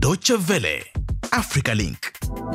Deutsche Welle, Africa Link.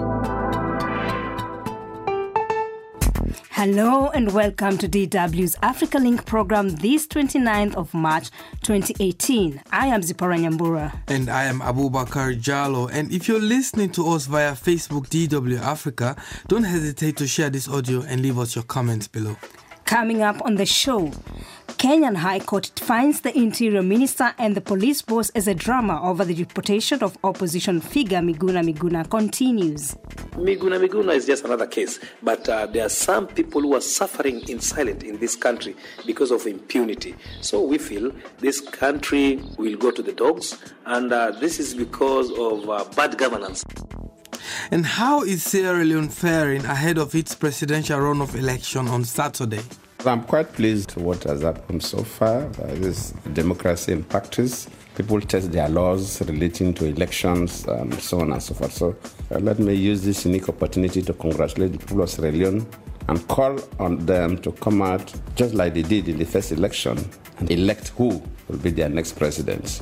Hello and welcome to DW's Africa Link program this 29th of March 2018. I am Zipporah Nyambura. And I am Abubakar Jallo. And if you're listening to us via Facebook DW Africa, don't hesitate to share this audio and leave us your comments below. Coming up on the show, Kenyan High Court finds the Interior Minister and the police boss as a drama over the deportation of opposition figure Miguna Miguna continues. Miguna is just another case, but there are some people who are suffering in silence in this country because of impunity. So we feel this country will go to the dogs, and this is because of bad governance. And how is Sierra Leone faring ahead of its presidential runoff election on Saturday? I'm quite pleased with what has happened so far. This democracy in practice. People test their laws relating to elections and so on and so forth. So let me use this unique opportunity to congratulate the people of Sierra Leone and call on them to come out just like they did in the first election and elect who will be their next president.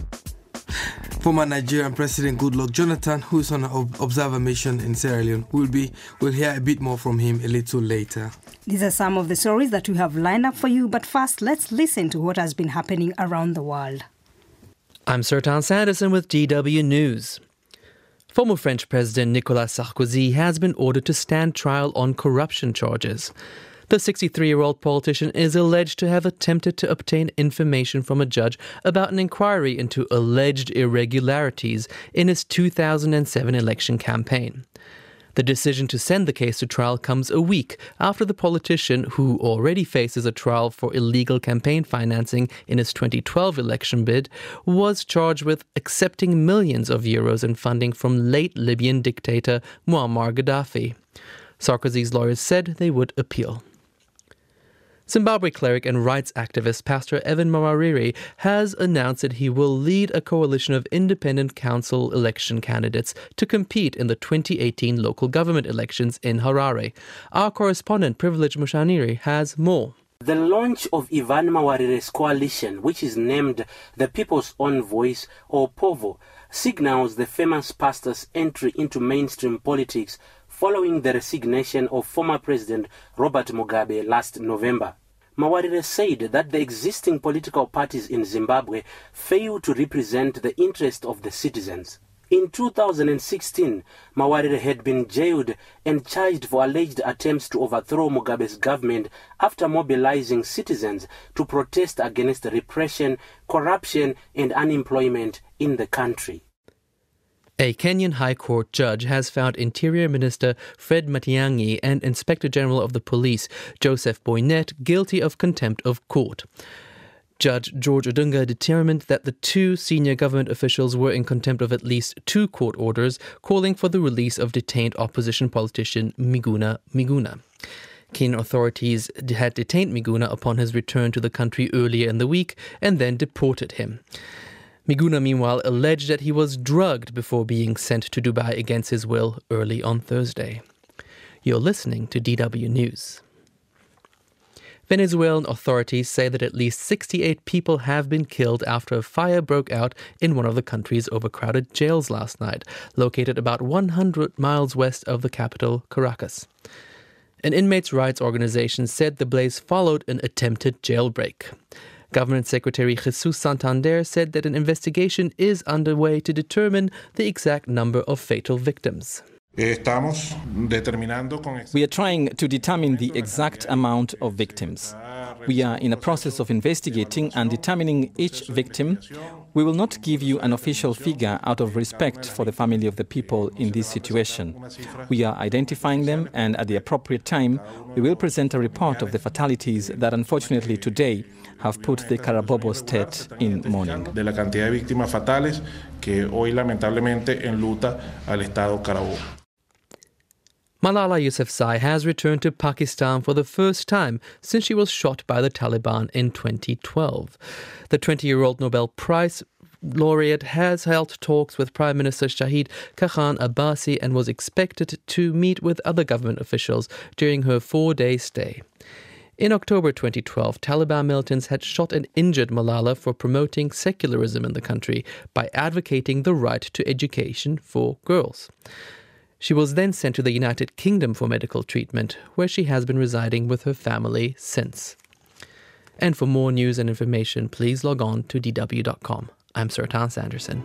Former Nigerian President Goodluck Jonathan, who is on an observer mission in Sierra Leone, we'll hear a bit more from him a little later. These are some of the stories that we have lined up for you, but first let's listen to what has been happening around the world. I'm Sertan Sanderson with DW News. Former French President Nicolas Sarkozy has been ordered to stand trial on corruption charges. The 63-year-old politician is alleged to have attempted to obtain information from a judge about an inquiry into alleged irregularities in his 2007 election campaign. The decision to send the case to trial comes a week after the politician, who already faces a trial for illegal campaign financing in his 2012 election bid, was charged with accepting millions of euros in funding from late Libyan dictator Muammar Gaddafi. Sarkozy's lawyers said they would appeal. Zimbabwe cleric and rights activist Pastor Evan Mawarire has announced that he will lead a coalition of independent council election candidates to compete in the 2018 local government elections in Harare. Our correspondent Privilege Mushaniri has more. The launch of Ivan Mawarire's coalition, which is named the People's Own Voice, or POVO, signals the famous pastor's entry into mainstream politics following the resignation of former President Robert Mugabe last November. Mawarire said that the existing political parties in Zimbabwe fail to represent the interest of the citizens. In 2016, Mawarire had been jailed and charged for alleged attempts to overthrow Mugabe's government after mobilizing citizens to protest against repression, corruption, and unemployment in the country. A Kenyan High Court judge has found Interior Minister Fred Matiang'i and Inspector General of the Police Joseph Boynet guilty of contempt of court. Judge George Odunga determined that the two senior government officials were in contempt of at least two court orders calling for the release of detained opposition politician Miguna Miguna. Kenyan authorities had detained Miguna upon his return to the country earlier in the week and then deported him. Miguna, meanwhile, alleged that he was drugged before being sent to Dubai against his will early on Thursday. You're listening to DW News. Venezuelan authorities say that at least 68 people have been killed after a fire broke out in one of the country's overcrowded jails last night, located about 100 miles west of the capital, Caracas. An inmates' rights organization said the blaze followed an attempted jailbreak. Government Secretary Jesus Santander said that an investigation is underway to determine the exact number of fatal victims. We are trying to determine the exact amount of victims. We are in a process of investigating and determining each victim. We will not give you an official figure out of respect for the family of the people in this situation. We are identifying them, and at the appropriate time, we will present a report of the fatalities that unfortunately today have put the Carabobo state in mourning. Malala Yousafzai has returned to Pakistan for the first time since she was shot by the Taliban in 2012. The 20-year-old Nobel Prize laureate has held talks with Prime Minister Shahid Khan Abbasi and was expected to meet with other government officials during her 4-day stay. In October 2012, Taliban militants had shot and injured Malala for promoting secularism in the country by advocating the right to education for girls. She was then sent to the United Kingdom for medical treatment, where she has been residing with her family since. And for more news and information, please log on to dw.com. I'm Sertan Sanderson.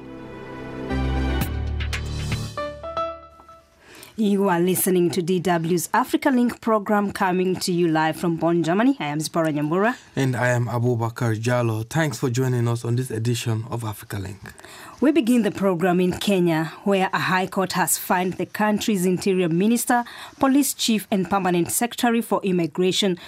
You are listening to DW's Africa Link program, coming to you live from Bonn, Germany. I am Zipporah Nyambura. And I am Abubakar Jallo. Thanks for joining us on this edition of Africa Link. We begin the program in Kenya, where a high court has fined the country's interior minister, police chief and permanent secretary for immigration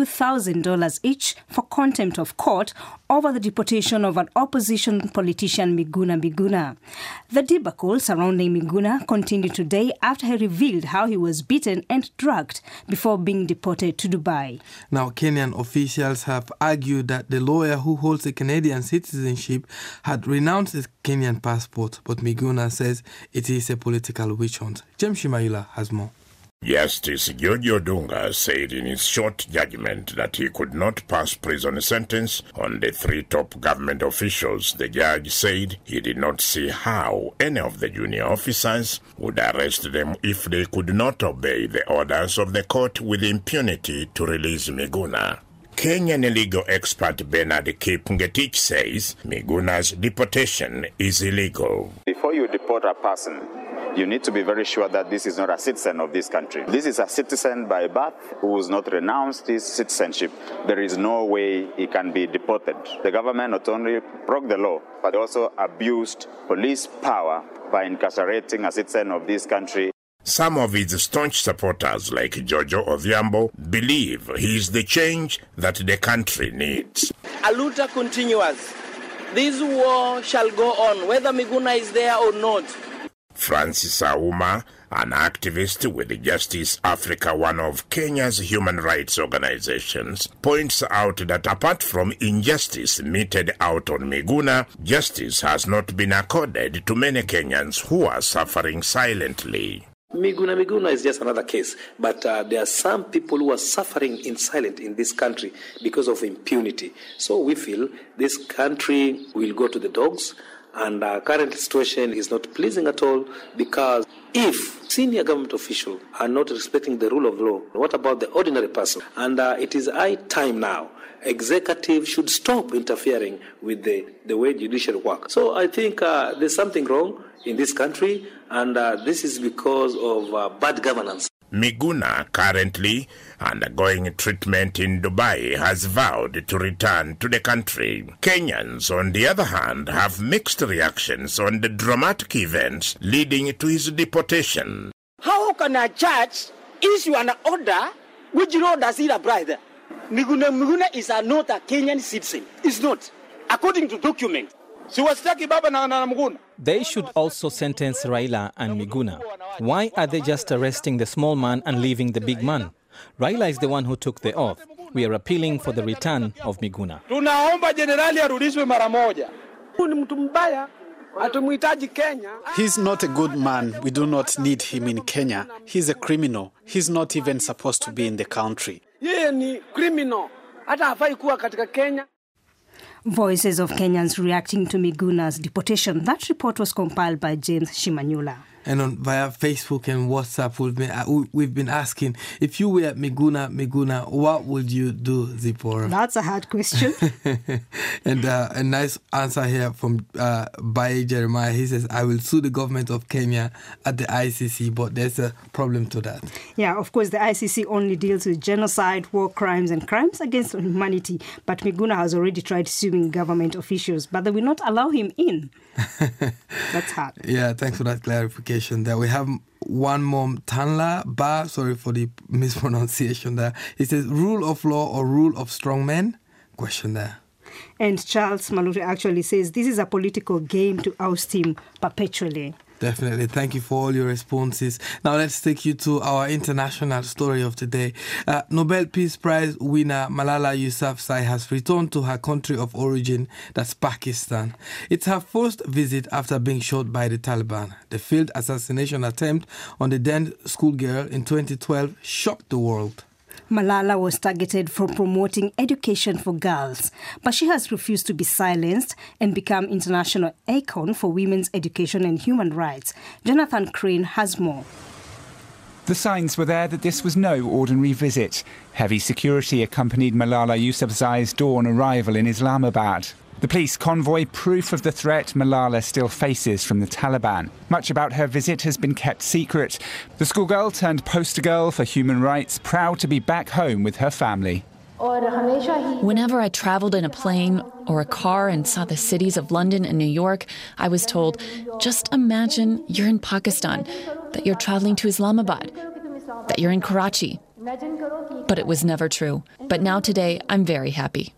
$2,000 each for contempt of court over the deportation of an opposition politician, Miguna Miguna. The debacle surrounding Miguna continued today after he revealed how he was beaten and drugged before being deported to Dubai. Now, Kenyan officials have argued that the lawyer who holds a Canadian citizenship had renounced his Kenyan passport, but Miguna says it is a political witch hunt. James Shimayula has more. Justice George Odunga said in his short judgment that he could not pass prison sentence on the three top government officials. The judge said he did not see how any of the junior officers would arrest them if they could not obey the orders of the court with impunity to release Miguna. Kenyan legal expert Bernard Kipngetich says Miguna's deportation is illegal. Before you deport a person, you need to be very sure that this is not a citizen of this country. This is a citizen by birth who has not renounced his citizenship. There is no way he can be deported. The government not only broke the law, but also abused police power by incarcerating a citizen of this country. Some of his staunch supporters, like Jojo Odhiambo, believe he is the change that the country needs. Aluta continues. This war shall go on, whether Miguna is there or not. Francis Auma, an activist with Justice Africa, one of Kenya's human rights organizations, points out that apart from injustice meted out on Miguna, justice has not been accorded to many Kenyans who are suffering silently. Miguna is just another case, but there are some people who are suffering in silence in this country because of impunity. So we feel this country will go to the dogs, and our current situation is not pleasing at all, because if senior government officials are not respecting the rule of law, what about the ordinary person? And it is high time now. Executive should stop interfering with the way judiciary work. So I think there's something wrong in this country, and this is because of bad governance. Miguna, currently undergoing treatment in Dubai, has vowed to return to the country. Kenyans, on the other hand, have mixed reactions on the dramatic events leading to his deportation. How can a judge issue an order which law does it apply there? Miguna is not a Kenyan citizen. It's not, according to documents. They should also sentence Raila and Miguna. Why are they just arresting the small man and leaving the big man? Raila is the one who took the oath. We are appealing for the return of Miguna. He's not a good man. We do not need him in Kenya. He's a criminal. He's not even supposed to be in the country. Voices of Kenyans reacting to Miguna's deportation. That report was compiled by James Shimanyula. And via Facebook and WhatsApp, we've been asking, if you were Miguna, what would you do, Zipporah? That's a hard question. And a nice answer here from Baye Jeremiah. He says, I will sue the government of Kenya at the ICC, but there's a problem to that. Yeah, of course, the ICC only deals with genocide, war crimes, and crimes against humanity. But Miguna has already tried suing government officials, but they will not allow him in. That's hard. Yeah, thanks for that clarification there. We have one more, Tanla Ba, sorry for the mispronunciation there. He says, rule of law or rule of strong men? Question there. And Charles Maluri actually says, this is a political game to oust him perpetually. Definitely. Thank you for all your responses. Now let's take you to our international story of today. Nobel Peace Prize winner Malala Yousafzai has returned to her country of origin, that's Pakistan. It's her first visit after being shot by the Taliban. The failed assassination attempt on the then schoolgirl in 2012 shocked the world. Malala was targeted for promoting education for girls, but she has refused to be silenced and become international icon for women's education and human rights. Jonathan Crane has more. The signs were there that this was no ordinary visit. Heavy security accompanied Malala Yousafzai's dawn arrival in Islamabad. The police convoy proof of the threat Malala still faces from the Taliban. Much about her visit has been kept secret. The schoolgirl turned poster girl for human rights, proud to be back home with her family. Whenever I traveled in a plane or a car and saw the cities of London and New York, I was told, just imagine you're in Pakistan, that you're traveling to Islamabad, that you're in Karachi. But it was never true. But now today, I'm very happy.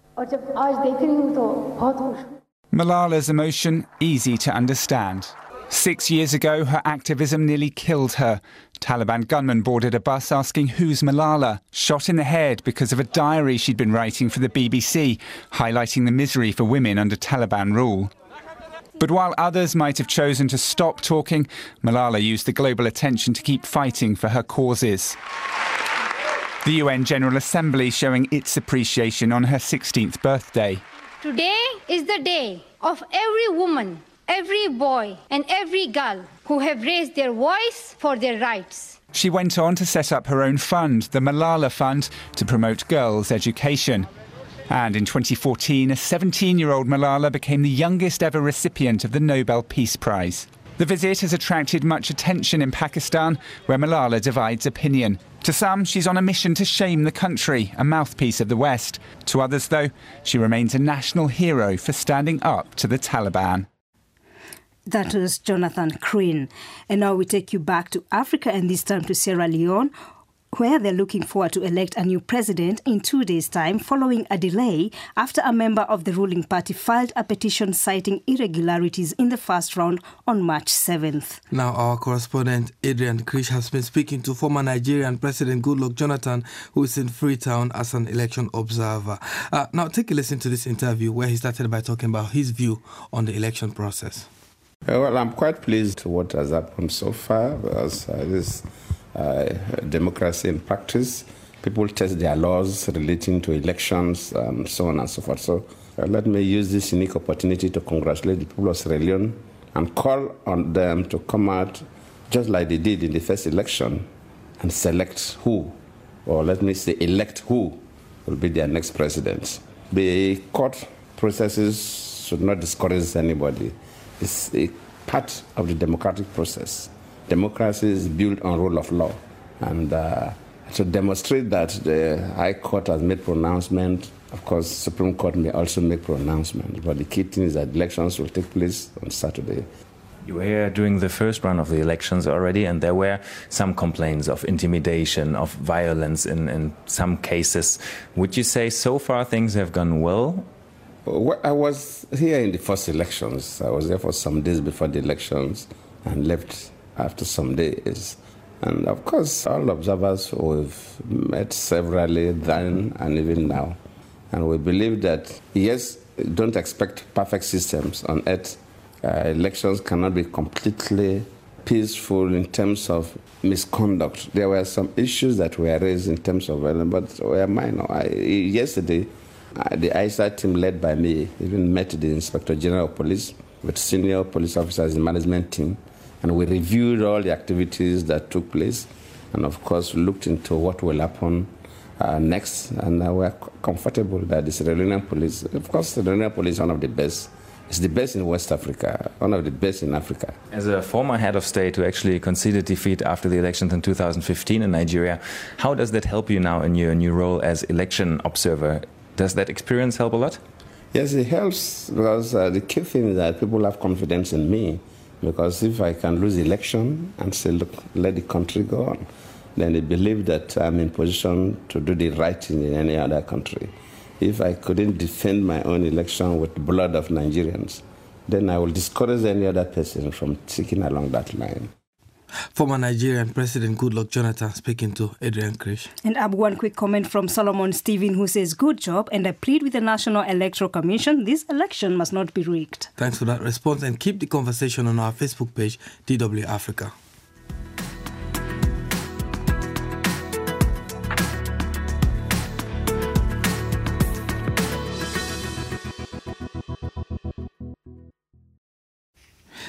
Malala's emotion, easy to understand. 6 years ago, her activism nearly killed her. Taliban gunmen boarded a bus asking who's Malala, shot in the head because of a diary she'd been writing for the BBC, highlighting the misery for women under Taliban rule. But while others might have chosen to stop talking, Malala used the global attention to keep fighting for her causes. The UN General Assembly showing its appreciation on her 16th birthday. Today is the day of every woman, every boy and every girl who have raised their voice for their rights. She went on to set up her own fund, the Malala Fund, to promote girls' education. And in 2014, a 17-year-old Malala became the youngest ever recipient of the Nobel Peace Prize. The visit has attracted much attention in Pakistan, where Malala divides opinion. To some, she's on a mission to shame the country, a mouthpiece of the West. To others, though, she remains a national hero for standing up to the Taliban. That was Jonathan Crane. And now we take you back to Africa, and this time to Sierra Leone, where they're looking forward to elect a new president in 2 days' time following a delay after a member of the ruling party filed a petition citing irregularities in the first round on March 7th. Now our correspondent Adrian Krish has been speaking to former Nigerian President Goodluck Jonathan, who is in Freetown as an election observer. Now take a listen to this interview where he started by talking about his view on the election process. Well, I'm quite pleased with what has happened so far, because this democracy in practice. People test their laws relating to elections, so on and so forth. So let me use this unique opportunity to congratulate the people of Sierra Leone and call on them to come out just like they did in the first election and select who, or let me say elect who will be their next president. The court processes should not discourage anybody. It's a part of the democratic process. Democracy is built on rule of law. And to demonstrate that the High Court has made pronouncement, of course, Supreme Court may also make pronouncements. But the key thing is that elections will take place on Saturday. You were here during the first round of the elections already, and there were some complaints of intimidation, of violence in some cases. Would you say so far things have gone well? Well, I was here in the first elections. I was there for some days before the elections and left after some days. And of course, all observers we've met severally then and even now. And we believe that, yes, don't expect perfect systems on earth. Elections cannot be completely peaceful in terms of misconduct. There were some issues that were raised in terms of violence, but were minor. Yesterday, the ISA team led by me even met the Inspector General of Police with senior police officers in the management team. And we reviewed all the activities that took place and, of course, looked into what will happen next. And we're comfortable that the Sierra Leonean police, of course, the Sierra Leonean police is one of the best. It's the best in West Africa, one of the best in Africa. As a former head of state who actually conceded defeat after the elections in 2015 in Nigeria, how does that help you now in your new role as election observer? Does that experience help a lot? Yes, it helps, because the key thing is that people have confidence in me. Because if I can lose the election and say, look, let the country go on, then they believe that I'm in position to do the right thing in any other country. If I couldn't defend my own election with the blood of Nigerians, then I will discourage any other person from seeking along that line. Former Nigerian President Goodluck Jonathan speaking to Adrian Krish. And one quick comment from Solomon Stephen, who says, good job, and I plead with the National Electoral Commission, this election must not be rigged. Thanks for that response, and keep the conversation on our Facebook page, DW Africa.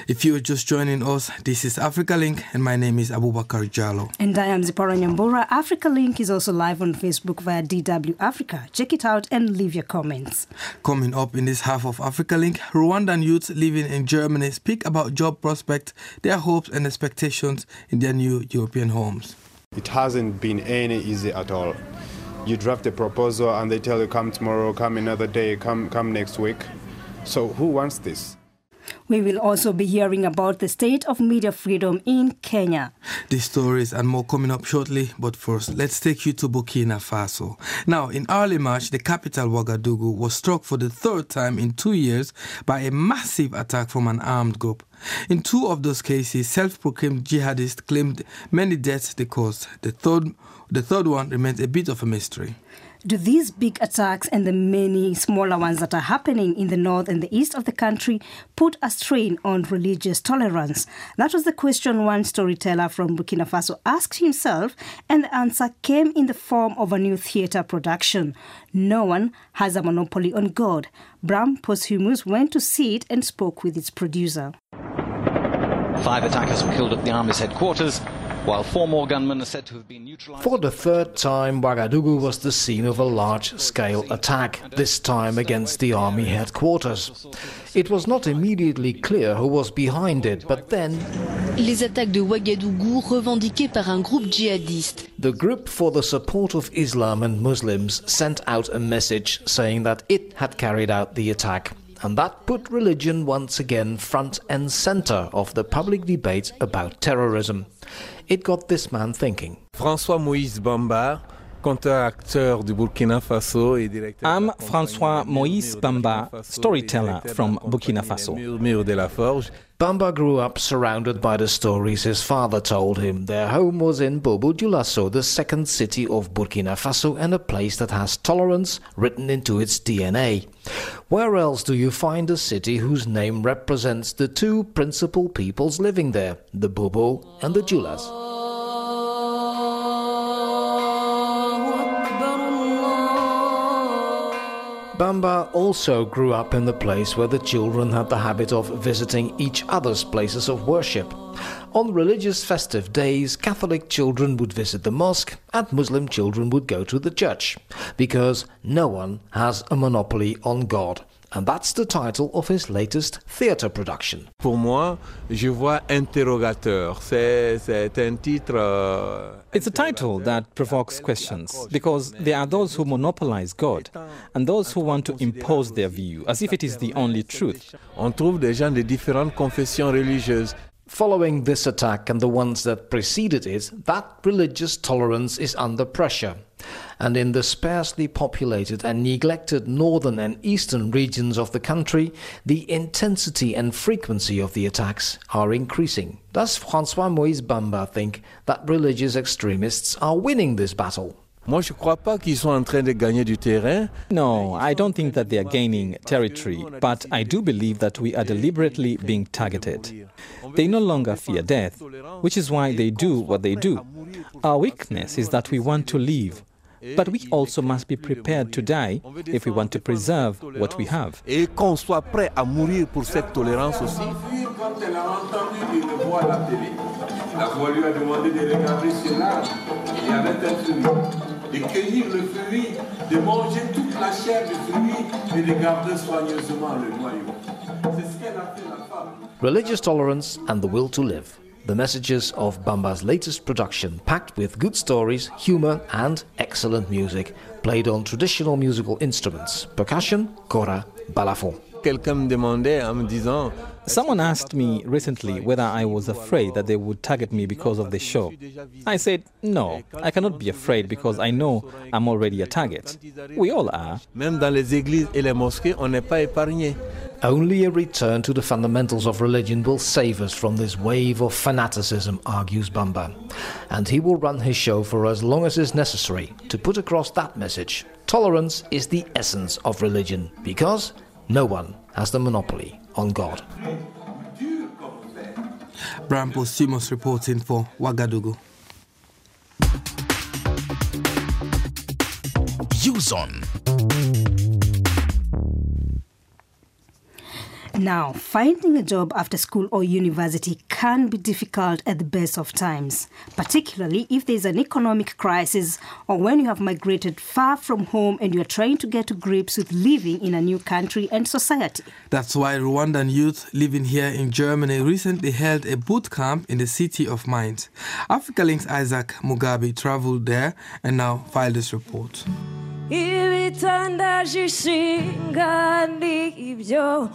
If you are just joining us, this is Africa Link, and my name is Abubakar Jallo. And I am Zipporah Nyambura. Africa Link is also live on Facebook via DW Africa. Check it out and leave your comments. Coming up in this half of Africa Link, Rwandan youths living in Germany speak about job prospects, their hopes and expectations in their new European homes. It hasn't been any easy at all. You draft a proposal and they tell you come tomorrow, come another day, come next week. So who wants this? We will also be hearing about the state of media freedom in Kenya. These stories and more coming up shortly, but first, let's take you to Burkina Faso. Now, in early March, the capital Ouagadougou was struck for the third time in 2 years by a massive attack from an armed group. In 2 of those cases, self-proclaimed jihadists claimed many deaths they caused. The third one remains a bit of a mystery. Do these big attacks and the many smaller ones that are happening in the north and the east of the country put a strain on religious tolerance? That was the question one storyteller from Burkina Faso asked himself, and the answer came in the form of a new theatre production. No one has a monopoly on God. Bram Posthumus went to see it and spoke with its producer. 5 attackers were killed at the army's headquarters, while 4 more gunmen are said to have been neutralized. For the third time, Ouagadougou was the scene of a large-scale attack, this time against the army headquarters. It was not immediately clear who was behind it, but then... Les attaques de Ouagadougou revendiquées par un groupe djihadiste. The Group for the Support of Islam and Muslims sent out a message saying that it had carried out the attack. And that put religion once again front and center of the public debate about terrorism. It got this man thinking. François Moïse Bamba, conteur du Burkina Faso et directeur. I'm François Moïse Bamba, storyteller from Burkina Faso. Mur de la Forge. Bamba grew up surrounded by the stories his father told him. Their home was in Bobo Dioulasso, the second city of Burkina Faso, and a place that has tolerance written into its DNA. Where else do you find a city whose name represents the 2 principal peoples living there, the Bobo and the Dioulahs? Bamba also grew up in the place where the children had the habit of visiting each other's places of worship. On religious festive days, Catholic children would visit the mosque and Muslim children would go to the church, because no one has a monopoly on God. And that's the title of his latest theatre production. Pour moi, je vois interrogateur. C'est un titre. It's a title that provokes questions, because there are those who monopolize God and those who want to impose their view, as if it is the only truth. On trouve des gens de différentes confessions religieuses. Following this attack and the ones that preceded it, that religious tolerance is under pressure. And in the sparsely populated and neglected northern and eastern regions of the country, the intensity and frequency of the attacks are increasing. Does François Moïse Bamba think that religious extremists are winning this battle? Moi, je crois pas qu'ils sont en train de gagner du terrain. No, I don't think that they are gaining territory, but I do believe that we are deliberately being targeted. They no longer fear death, which is why they do what they do. Our weakness is that we want to live, but we also must be prepared to die if we want to preserve what we have. Et qu'on soit prêt à mourir pour cette tolérance aussi. Quand elle a entendu une voix à la télé, la voix lui a demandé de regarder cela et avec un fruit. De cueillir le fruit, de manger toute la chair du fruit et de garder soigneusement le noyau. C'est ce qu'elle a fait la femme. Religious tolerance and the will to live. The messages of Bamba's latest production, packed with good stories, humor and excellent music, played on traditional musical instruments, percussion, kora, balafon. Quelqu'un me demandait en me disant... Someone asked me recently whether I was afraid that they would target me because of the show. I said, no, I cannot be afraid because I know I'm already a target. We all are. Même dans les églises et les mosquées, on n'est pas épargné. Only a return to the fundamentals of religion will save us from this wave of fanaticism, argues Bamba. And he will run his show for as long as is necessary to put across that message. Tolerance is the essence of religion, because no one has the monopoly on God. Bram Posthumus reporting for Ouagadougou. Use on. Now, finding a job after school or university can be difficult at the best of times, particularly if there's an economic crisis or when you have migrated far from home and you're trying to get to grips with living in a new country and society. That's why Rwandan youth living here in Germany recently held a boot camp in the city of Mainz. Africa Link's Isaac Mugabe traveled there and now filed this report. Ibitandaje ishinga ni ibyo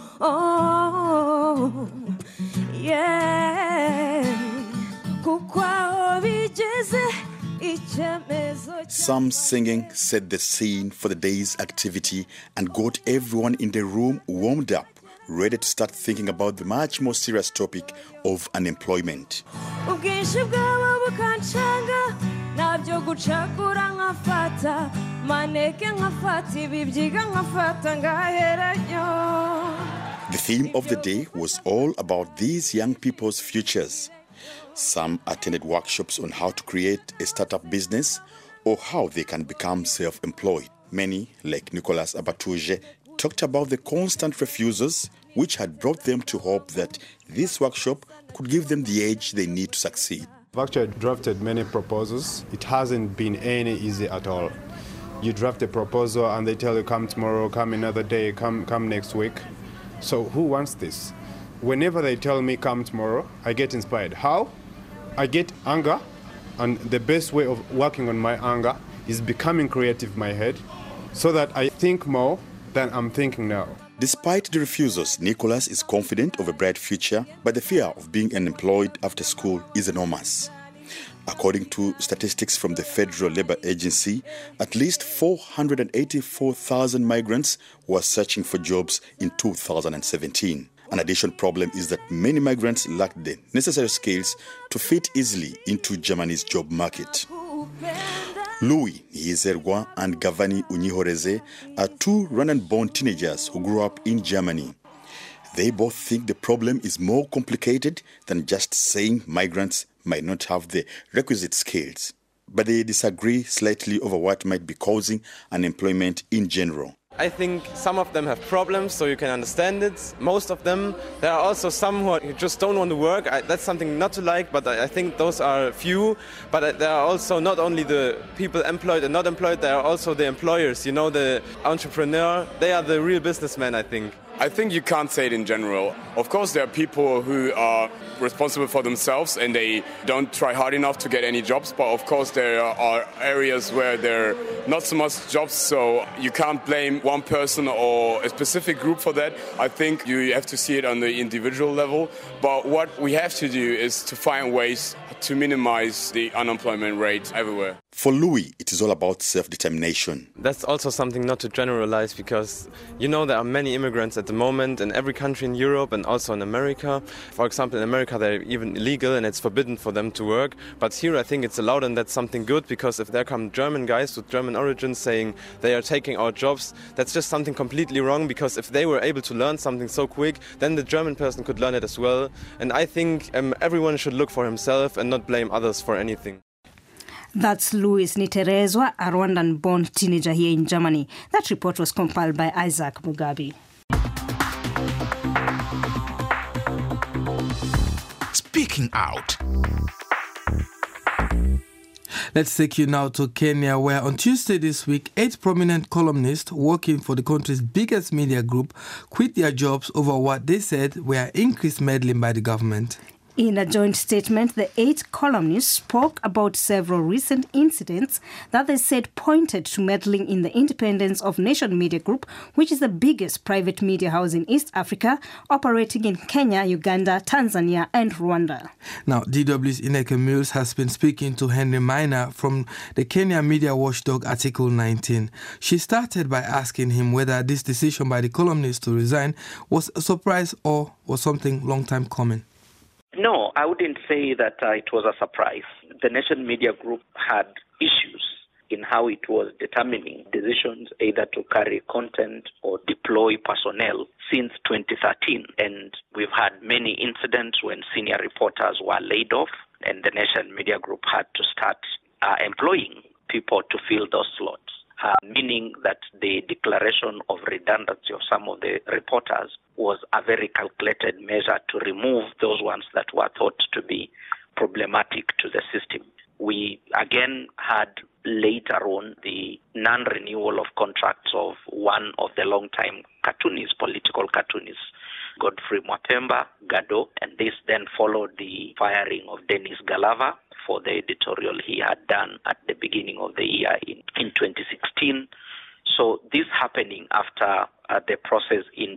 kuko aho bigeze icyemezo. Some singing set the scene for the day's activity and got everyone in the room warmed up, ready to start thinking about the much more serious topic of unemployment. Ubwinshi bwabo bukanshanga nabyo gucakura nkafata maneke nkafata ibibyiga nkafata ngaherayo. The theme of the day was all about these young people's futures. Some attended workshops on how to create a startup business or how they can become self-employed. Many, like Nicolas Abatuje, talked about the constant refusals which had brought them to hope that this workshop could give them the edge they need to succeed. I've actually drafted many proposals. It hasn't been any easy at all. You draft a proposal and they tell you come tomorrow, come another day, come next week. So who wants this? Whenever they tell me come tomorrow, I get inspired. How? I get anger, and the best way of working on my anger is becoming creative in my head so that I think more than I'm thinking now. Despite the refusals, Nicholas is confident of a bright future, but the fear of being unemployed after school is enormous. According to statistics from the Federal Labor Agency, at least 484,000 migrants were searching for jobs in 2017. An additional problem is that many migrants lack the necessary skills to fit easily into Germany's job market. Louis Yizerwa and Gavani Unyihoreze are two Rwandan-born teenagers who grew up in Germany. They both think the problem is more complicated than just saying migrants might not have the requisite skills. But they disagree slightly over what might be causing unemployment in general. I think some of them have problems, so you can understand it. Most of them, there are also some who just don't want to work. That's something not to like, but I think those are few. But there are also not only the people employed and not employed, there are also the employers, the entrepreneur. They are the real businessmen, I think. I think you can't say it in general. Of course, there are people who are responsible for themselves and they don't try hard enough to get any jobs. But of course, there are areas where there are not so much jobs. So you can't blame one person or a specific group for that. I think you have to see it on the individual level. But what we have to do is to find ways to minimize the unemployment rate everywhere. For Louis, it is all about self-determination. That's also something not to generalize because, there are many immigrants at the moment in every country in Europe and also in America. For example, in America, they're even illegal and it's forbidden for them to work. But here, I think it's allowed and that's something good because if there come German guys with German origins saying they are taking our jobs, that's just something completely wrong because if they were able to learn something so quick, then the German person could learn it as well. And I think everyone should look for himself and not blame others for anything. That's Louis Niterezwa, a Rwandan-born teenager here in Germany. That report was compiled by Isaac Mugabe. Speaking out. Let's take you now to Kenya, where on Tuesday this week, 8 prominent columnists working for the country's biggest media group quit their jobs over what they said were increased meddling by the government. In a joint statement, the 8 columnists spoke about several recent incidents that they said pointed to meddling in the independence of Nation Media Group, which is the biggest private media house in East Africa, operating in Kenya, Uganda, Tanzania, and Rwanda. Now, DW's Ineke Mills has been speaking to Henry Maina from the Kenya media watchdog Article 19. She started by asking him whether this decision by the columnists to resign was a surprise or was something long time coming. No, I wouldn't say that it was a surprise. The Nation Media Group had issues in how it was determining decisions either to carry content or deploy personnel since 2013. And we've had many incidents when senior reporters were laid off and the Nation Media Group had to start employing people to fill those slots. Meaning that the declaration of redundancy of some of the reporters was a very calculated measure to remove those ones that were thought to be problematic to the system. We again had later on the non-renewal of contracts of one of the long-time cartoonists, political cartoonists, Godfrey Mwapemba Gado, and this then followed the firing of Dennis Galava for the editorial he had done at the beginning of the year in 2016. So this happening after the process in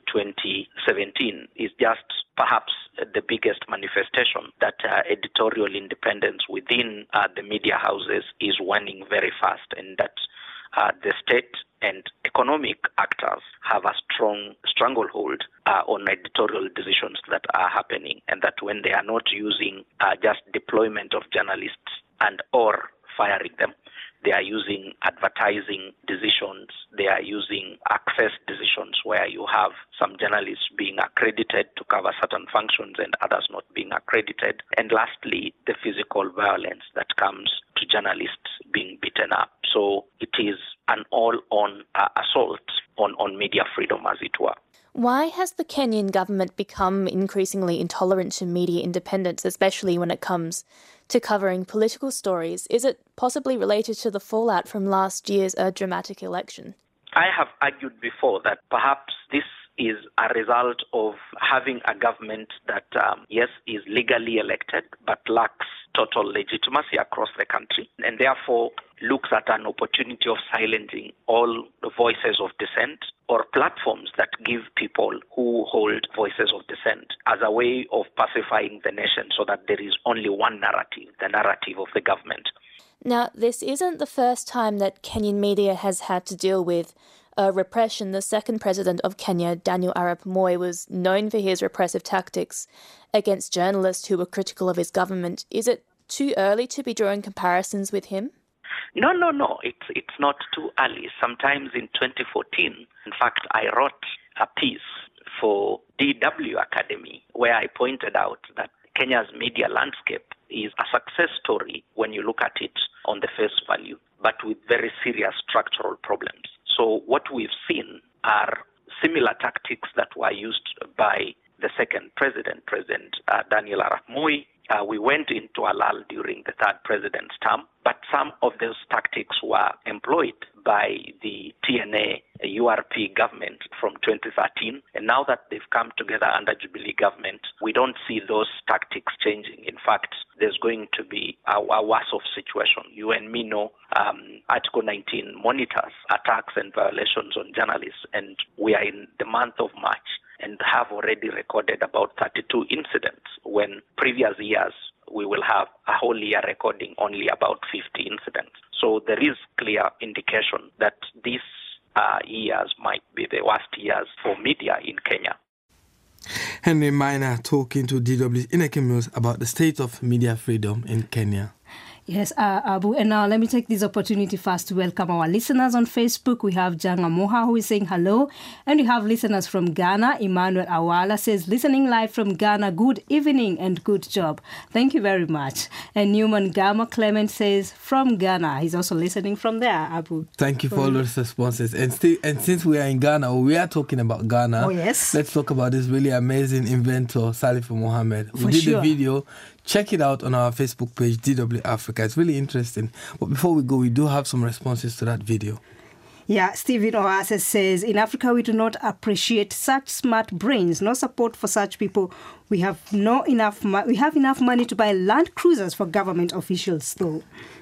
2017 is just perhaps the biggest manifestation that editorial independence within the media houses is waning very fast, and that the state and economic actors have a strong stranglehold on editorial decisions that are happening, and that when they are not using just deployment of journalists and or firing them, they are using advertising decisions, they are using access decisions where you have some journalists being accredited to cover certain functions and others not being accredited. And lastly, the physical violence that comes to journalists being beaten up. So it is an all-on assault on media freedom, as it were. Why has the Kenyan government become increasingly intolerant to media independence, especially when it comes to covering political stories? Is it possibly related to the fallout from last year's dramatic election? I have argued before that perhaps this is a result of having a government that, yes, is legally elected, but lacks total legitimacy across the country, and therefore looks at an opportunity of silencing all the voices of dissent or platforms that give people who hold voices of dissent as a way of pacifying the nation so that there is only one narrative, the narrative of the government. Now, this isn't the first time that Kenyan media has had to deal with repression. The second president of Kenya, Daniel Arap Moi, was known for his repressive tactics against journalists who were critical of his government. Is it too early to be drawing comparisons with him? No. It's not too early. Sometimes in 2014, in fact, I wrote a piece for DW Academy where I pointed out that Kenya's media landscape is a success story when you look at it on the face value, but with very serious structural problems. So what we've seen are similar tactics that were used by the second president, Daniel Arap Moi. We went into a lull during the third president's term, but some of those tactics were employed by the TNA URP government from 2013. And now that they've come together under Jubilee government, we don't see those tactics changing. In fact, there's going to be a worse-off situation. You and me know Article 19 monitors attacks and violations on journalists, and we are in the month of March and have already recorded about 32 incidents, when previous years we will have a whole year recording only about 50 incidents. So there is clear indication that these years might be the worst years for media in Kenya. Henry Miner talking to DW's Ineke Mills about the state of media freedom in Kenya. Yes, Abu. And now let me take this opportunity first to welcome our listeners on Facebook. We have Janga Moha who is saying hello. And we have listeners from Ghana. Emmanuel Awala says, listening live from Ghana, good evening and good job. Thank you very much. And Newman Gama Clement says, from Ghana. He's also listening from there, Abu. Thank you for all those responses. And since we are in Ghana, or we are talking about Ghana, yes, let's talk about this really amazing inventor, Salifu Mohammed. We did a video. Check it out on our Facebook page, DW Africa. It's really interesting. But before we go, we do have some responses to that video. Yeah, Stephen Oasis says, in Africa, we do not appreciate such smart brains. No support for such people. We have enough money to buy Land Cruisers for government officials, though.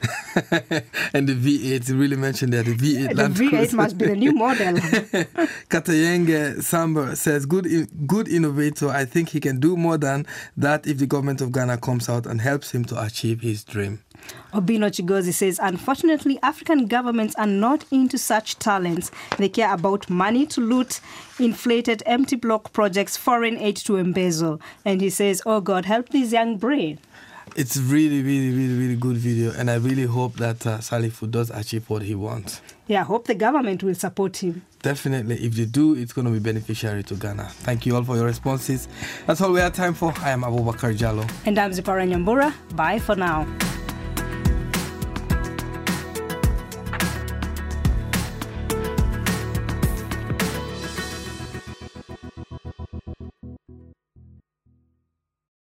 And the V8, really mentioned that, the V8 Land Cruiser. The V8 must be the new model. Katayenge Samba says, good innovator. I think he can do more than that if the government of Ghana comes out and helps him to achieve his dream. Obino Chigozi says, unfortunately, African governments are not into such talents. They care about money to loot, inflated empty block projects, foreign aid to embezzle. And he says, oh God, help this young brain. It's really, really, really, really good video. And I really hope that Salifu does achieve what he wants. Yeah, I hope the government will support him. Definitely. If they do, it's going to be beneficiary to Ghana. Thank you all for your responses. That's all we have time for. I am Abubakar Jallo. And I'm Zipara Nyambura. Bye for now.